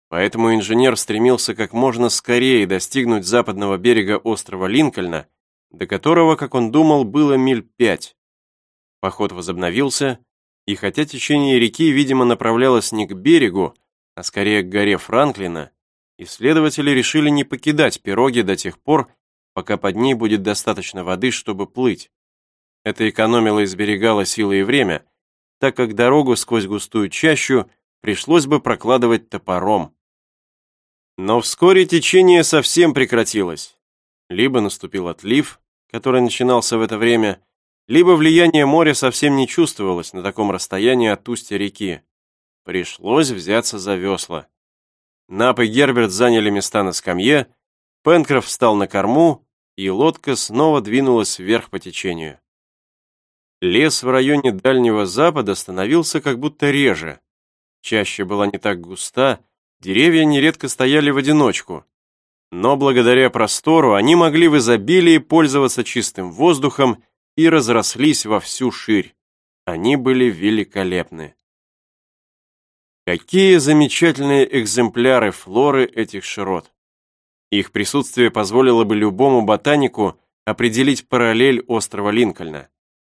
Поэтому инженер стремился как можно скорее достигнуть западного берега острова Линкольна, до которого, как он думал, было миль 5. Поход возобновился, и хотя течение реки, видимо, направлялось не к берегу, а скорее к горе Франклина, исследователи решили не покидать пироги до тех пор, пока под ней будет достаточно воды, чтобы плыть. Это экономило и сберегало силы и время, так как дорогу сквозь густую чащу пришлось бы прокладывать топором. Но вскоре течение совсем прекратилось. Либо наступил отлив, который начинался в это время, либо влияние моря совсем не чувствовалось на таком расстоянии от устья реки. Пришлось взяться за весла. Нап и Герберт заняли места на скамье, Пенкроф встал на корму, и лодка снова двинулась вверх по течению. Лес в районе Дальнего Запада становился как будто реже. Чаща была не так густа, деревья нередко стояли в одиночку. Но благодаря простору они могли в изобилии пользоваться чистым воздухом и разрослись во всю ширь. Они были великолепны. Какие замечательные экземпляры флоры этих широт! Их присутствие позволило бы любому ботанику определить параллель острова Линкольна.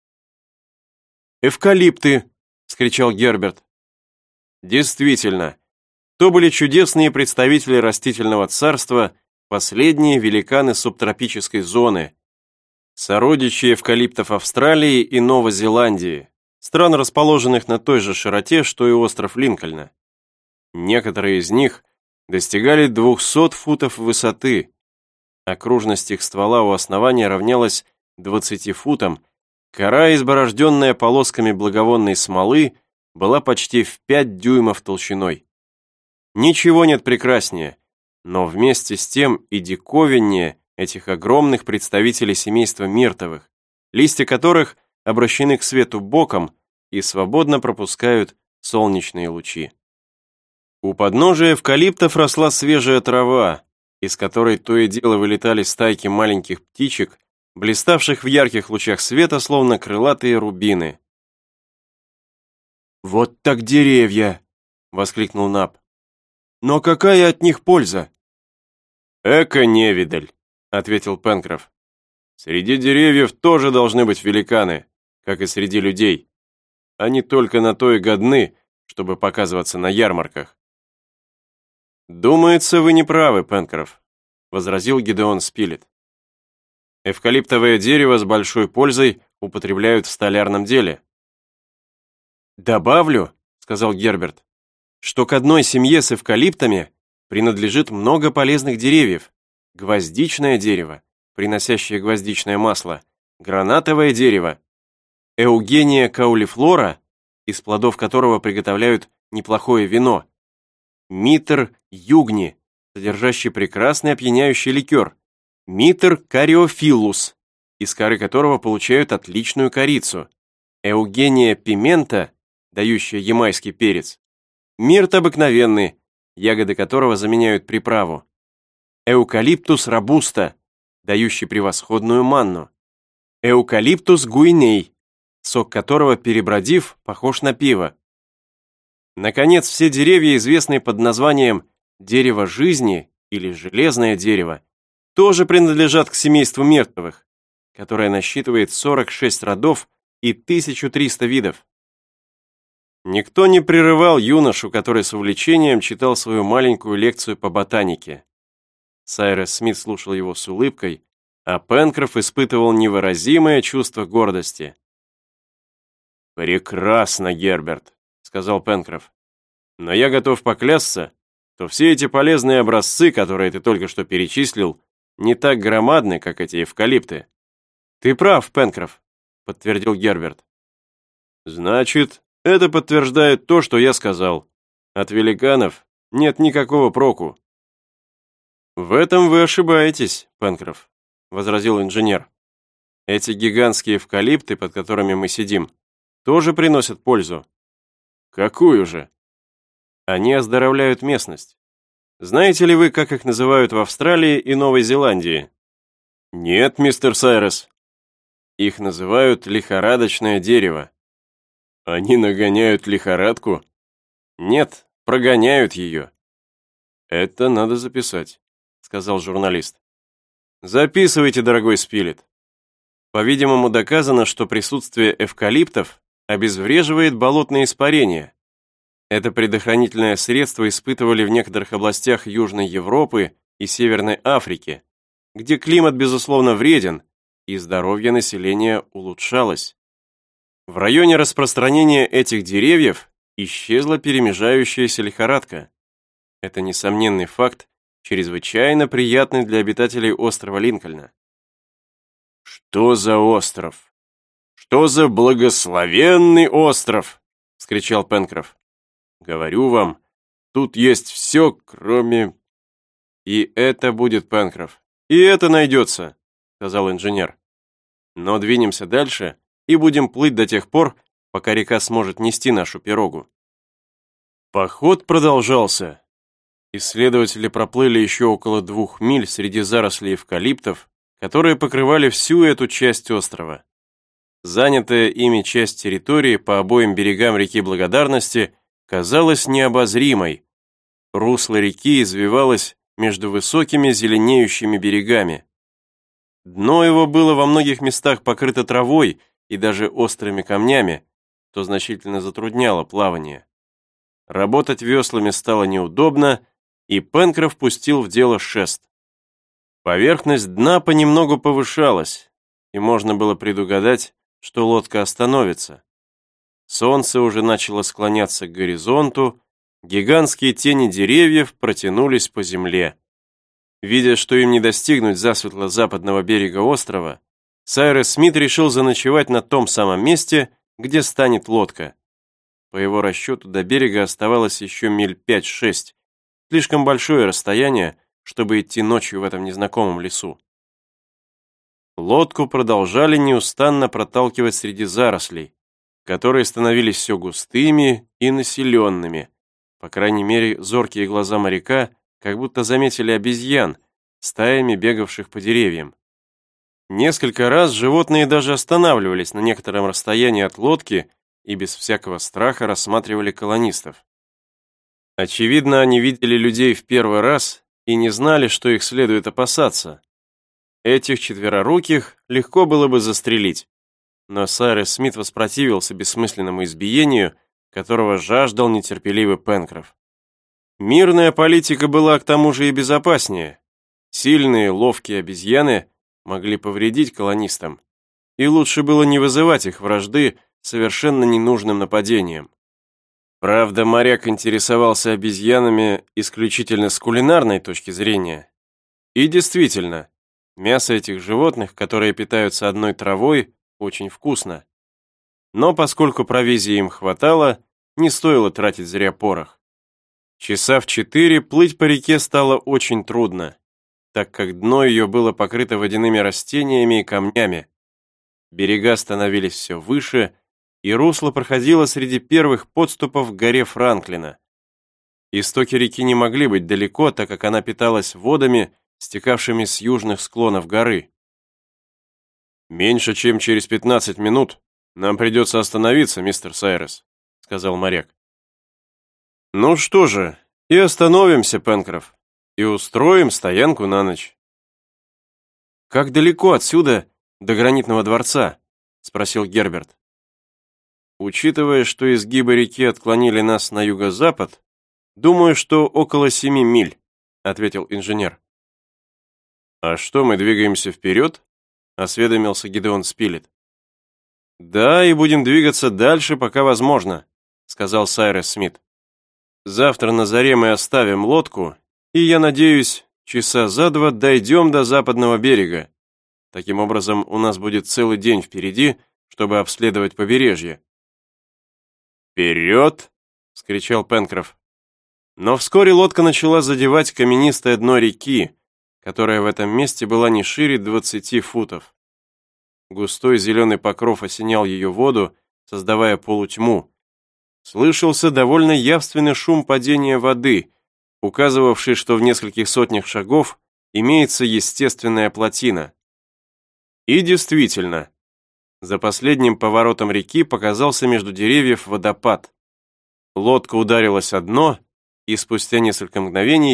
«Эвкалипты!» — вскричал Герберт. Действительно, то были чудесные представители растительного царства, последние великаны субтропической зоны, сородичи эвкалиптов Австралии и Новой Зеландии, стран, расположенных на той же широте, что и остров Линкольна. Некоторые из них достигали 200 футов высоты. Окружность их ствола у основания равнялась 20 футам, кора, изборожденная полосками благовонной смолы, была почти в 5 дюймов толщиной. Ничего нет прекраснее, но вместе с тем и диковиннее этих огромных представителей семейства миртовых, листья которых обращены к свету боком и свободно пропускают солнечные лучи. У подножия эвкалиптов росла свежая трава, из которой то и дело вылетали стайки маленьких птичек, блиставших в ярких лучах света, словно крылатые рубины. «Вот так деревья!» — воскликнул Нап. «Но какая от них польза?» «Эко-невидаль», — ответил Пенкроф. «Среди деревьев тоже должны быть великаны, как и среди людей. Они только на то и годны, чтобы показываться на ярмарках». «Думается, вы не правы, Пенкроф», — возразил Гидеон Спилет. «Эвкалиптовое дерево с большой пользой употребляют в столярном деле». «Добавлю», — сказал Герберт, «что к одной семье с эвкалиптами принадлежит много полезных деревьев. Гвоздичное дерево, приносящее гвоздичное масло, гранатовое дерево, Эугения каулифлора, из плодов которого приготовляют неплохое вино, Митр югни, содержащий прекрасный опьяняющий ликер, Митр кариофиллус, из коры которого получают отличную корицу, Эугения пимента, дающая ямайский перец, мирт обыкновенный, ягоды которого заменяют приправу, Эукалиптус робуста, дающий превосходную манну, Эукалиптус гуиней, сок которого, перебродив, похож на пиво. Наконец, все деревья, известные под названием дерево жизни или железное дерево, тоже принадлежат к семейству миртовых, которое насчитывает 46 родов и 1300 видов. Никто не прерывал юношу, который с увлечением читал свою маленькую лекцию по ботанике. Сайрес Смит слушал его с улыбкой, а Пенкроф испытывал невыразимое чувство гордости. «Прекрасно, Герберт», — сказал Пенкроф. «Но я готов поклясться, что все эти полезные образцы, которые ты только что перечислил, не так громадны, как эти эвкалипты». «Ты прав, Пенкроф», — подтвердил Герберт. «Значит, это подтверждает то, что я сказал. От великанов нет никакого проку». «В этом вы ошибаетесь, Пенкроф», — возразил инженер. «Эти гигантские эвкалипты, под которыми мы сидим, тоже приносят пользу». «Какую же?» «Они оздоровляют местность. Знаете ли вы, как их называют в Австралии и Новой Зеландии?» «Нет, мистер Сайрес». «Их называют лихорадочное дерево». «Они нагоняют лихорадку?» «Нет, прогоняют ее». «Это надо записать», — сказал журналист. «Записывайте, дорогой Спилет. По-видимому, доказано, что присутствие эвкалиптов обезвреживает болотные испарения. Это предохранительное средство испытывали в некоторых областях Южной Европы и Северной Африки, где климат, безусловно, вреден, и здоровье населения улучшалось. В районе распространения этих деревьев исчезла перемежающаяся лихорадка. Это несомненный факт, чрезвычайно приятный для обитателей острова Линкольна. «Что за остров? Что за благословенный остров?» — вскричал Пенкроф. «Говорю вам, тут есть все, кроме...» «И это будет, Пенкроф, и это найдется», — сказал инженер. «Но двинемся дальше и будем плыть до тех пор, пока река сможет нести нашу пирогу». Поход продолжался. Исследователи проплыли еще около 2 миль среди зарослей эвкалиптов, которые покрывали всю эту часть острова. Занятая ими часть территории по обоим берегам реки Благодарности казалась необозримой. Русло реки извивалось между высокими зеленеющими берегами. Дно его было во многих местах покрыто травой и даже острыми камнями, что значительно затрудняло плавание. Работать веслами стало неудобно, и Пенкроф пустил в дело шест. Поверхность дна понемногу повышалась, и можно было предугадать, что лодка остановится. Солнце уже начало склоняться к горизонту, гигантские тени деревьев протянулись по земле. Видя, что им не достигнуть засветло западного берега острова, Сайрес Смит решил заночевать на том самом месте, где станет лодка. По его расчету до берега оставалось еще миль 5-6, слишком большое расстояние, чтобы идти ночью в этом незнакомом лесу. Лодку продолжали неустанно проталкивать среди зарослей, которые становились все густыми и населенными. По крайней мере, зоркие глаза моряка как будто заметили обезьян, стаями бегавших по деревьям. Несколько раз животные даже останавливались на некотором расстоянии от лодки и без всякого страха рассматривали колонистов. Очевидно, они видели людей в первый раз и не знали, что их следует опасаться. Этих четвероруких легко было бы застрелить, но Сайрес Смит воспротивился бессмысленному избиению, которого жаждал нетерпеливый Пенкроф. Мирная политика была к тому же и безопаснее. Сильные, ловкие обезьяны могли повредить колонистам, и лучше было не вызывать их вражды совершенно ненужным нападением. Правда, моряк интересовался обезьянами исключительно с кулинарной точки зрения. И действительно, мясо этих животных, которые питаются одной травой, очень вкусно. Но поскольку провизии им хватало, не стоило тратить зря порох. Часа в 4 плыть по реке стало очень трудно, так как дно ее было покрыто водяными растениями и камнями. Берега становились все выше, и русло проходило среди первых подступов к горе Франклина. Истоки реки не могли быть далеко, так как она питалась водами, стекавшими с южных склонов горы. «Меньше чем через 15 минут нам придется остановиться, мистер Сайрес», — сказал моряк. «Ну что же, и остановимся, Пенкроф, и устроим стоянку на ночь». «Как далеко отсюда до гранитного дворца?» — спросил Герберт. «Учитывая, что изгибы реки отклонили нас на юго-запад, думаю, что около 7 миль», — ответил инженер. «А что, мы двигаемся вперед?» — осведомился Гидеон Спилет. «Да, и будем двигаться дальше, пока возможно», — сказал Сайрес Смит. «Завтра на заре мы оставим лодку, и, я надеюсь, часа за 2 дойдем до западного берега. Таким образом, у нас будет целый день впереди, чтобы обследовать побережье». «Вперед!» — вскричал Пенкроф. Но вскоре лодка начала задевать каменистое дно реки, которая в этом месте была не шире 20 футов. Густой зеленый покров осенял ее воду, создавая полутьму. Слышался довольно явственный шум падения воды, указывавший, что в нескольких сотнях шагов имеется естественная плотина. И действительно, за последним поворотом реки показался между деревьев водопад. Лодка ударилась о дно, и спустя несколько мгновений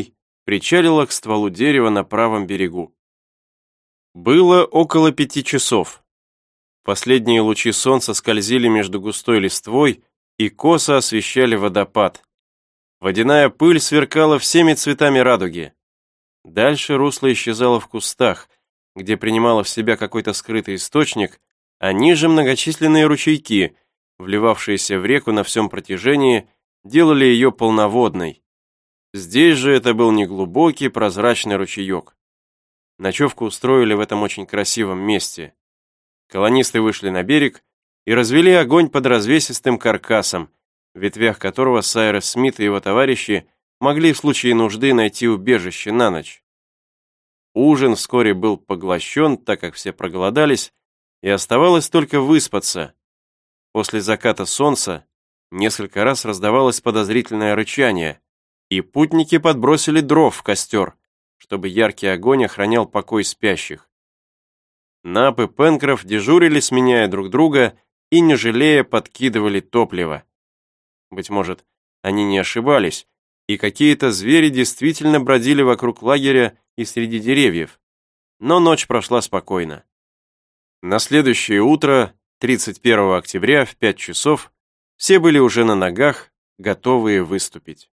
причалила к стволу дерева на правом берегу. Было около 5 часов. Последние лучи солнца скользили между густой листвой и косо освещали водопад. Водяная пыль сверкала всеми цветами радуги. Дальше русло исчезало в кустах, где принимало в себя какой-то скрытый источник, а ниже многочисленные ручейки, вливавшиеся в реку на всем протяжении, делали ее полноводной. Здесь же это был неглубокий прозрачный ручеек. Ночевку устроили в этом очень красивом месте. Колонисты вышли на берег и развели огонь под развесистым каркасом, в ветвях которого Сайрес Смит и его товарищи могли в случае нужды найти убежище на ночь. Ужин вскоре был поглощен, так как все проголодались, и оставалось только выспаться. После заката солнца несколько раз раздавалось подозрительное рычание, и путники подбросили дров в костер, чтобы яркий огонь охранял покой спящих. Нап и Пенкроф дежурили, сменяя друг друга, и, не жалея, подкидывали топливо. Быть может, они не ошибались, и какие-то звери действительно бродили вокруг лагеря и среди деревьев. Но ночь прошла спокойно. На следующее утро, 31 октября, в 5 часов, все были уже на ногах, готовые выступить.